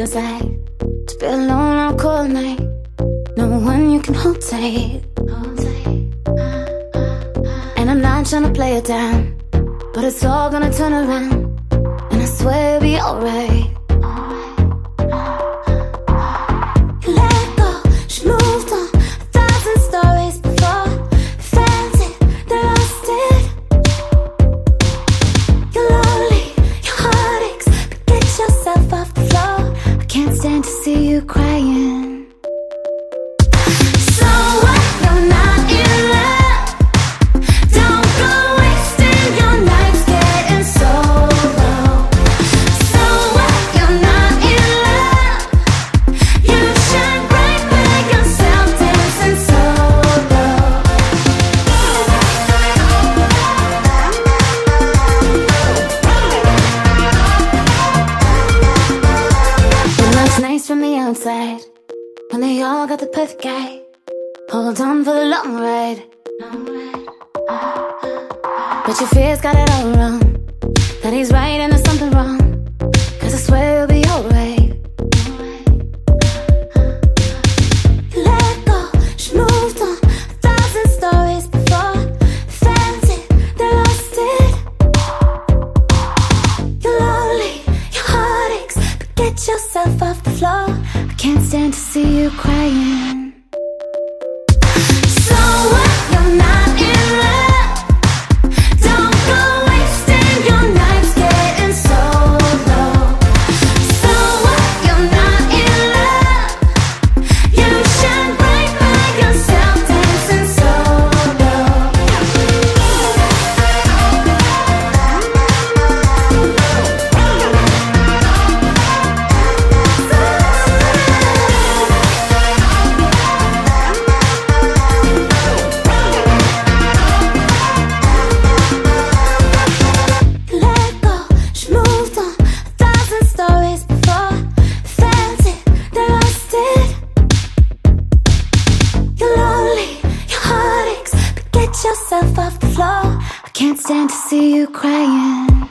inside. To be alone on a cold night, no one you can hold tight. And I'm not trying to play it down, but it's all gonna turn around, and I swear it'll be alright. You let go, she moved on. 1,000 stories before, felt it, they lost it. You're lonely, your heart aches, but get yourself off the floor. I can't stand to see you crying. So what? You're not in love. Don't go wasting your nights getting solo. So what? You're not in love. You shine bright by yourself dancing solo. It looks nice from the outside, when they all got the perfect guy. Hold on for the long ride. But your fears got it all wrong, that he's right and there's something wrong. Cause I swear it'll be alright. You let go, she moved on. 1,000 stories before, felt it, they lost it. You're lonely, your heart aches, but get yourself off the floor. I can't stand to see you crying. So what? You're not in love. Don't go wasting your nights getting solo. So what? You're not in love. You shine bright by yourself dancing solo. Let go, she moved on. 1,000 stories before, felt it, they lost it. You're lonely, your heart aches, but get yourself off the floor. I can't stand to see you crying.